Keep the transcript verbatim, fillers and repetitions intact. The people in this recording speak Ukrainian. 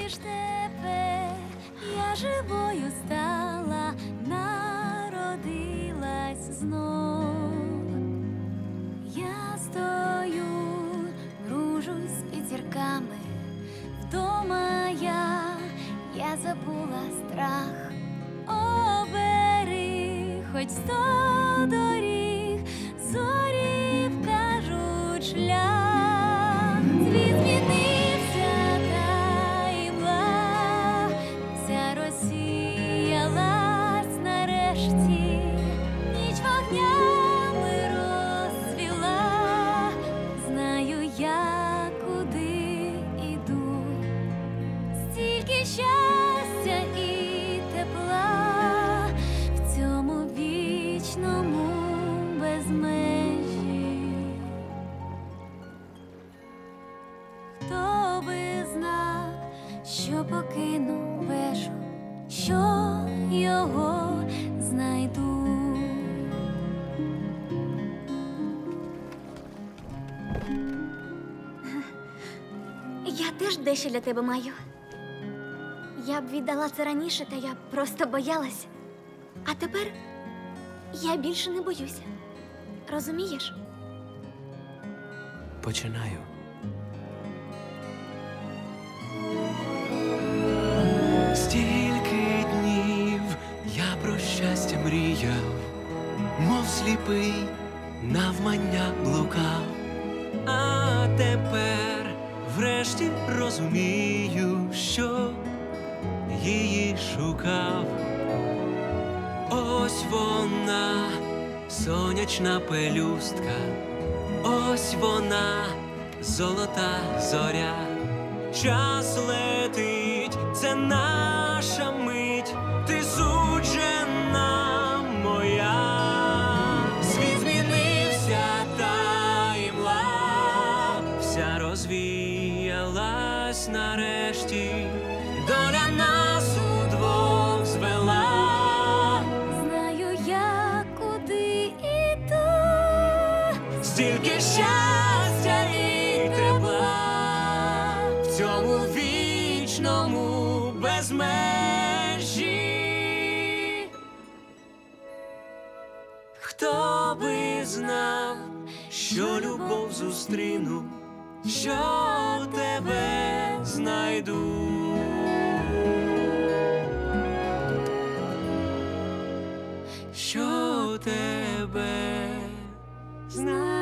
лиш тепер я живою стала, народилась знов. Я стою, мружусь під зірками, вдома я, я забула страх. Обери хоч сто доріг, зорі вкажуть шлях. Світ змінився, та й мла вся розсіялась нарешті, ніч вогнями розцвіла. Знаю я, куди іду, стільки щастя і тепла в цьому вічному безмежі. Хто би знав, що покину вежу, що його знайду. Я теж дещо для тебе маю. Я б віддала це раніше, та я просто боялась. А тепер я більше не боюся. Розумієш? Починаю. Стільки днів я про щастя мріяв, мов сліпий навмання блукав. А тепер врешті розумію, що її шукав. Ось вона, сонячна пелюстка, ось вона, золота зоря. Час летить, це наша мить, ти суджена моя. Світ змінився, та й мла вся розвіялась нарешті. Доля нас удвох звела. Знаю я, куди іду, Стільки щастя і тепла в цьому вічному безмежі. Хто би знав, що любов зустріну, що тебе знайду. Що тебе знайду.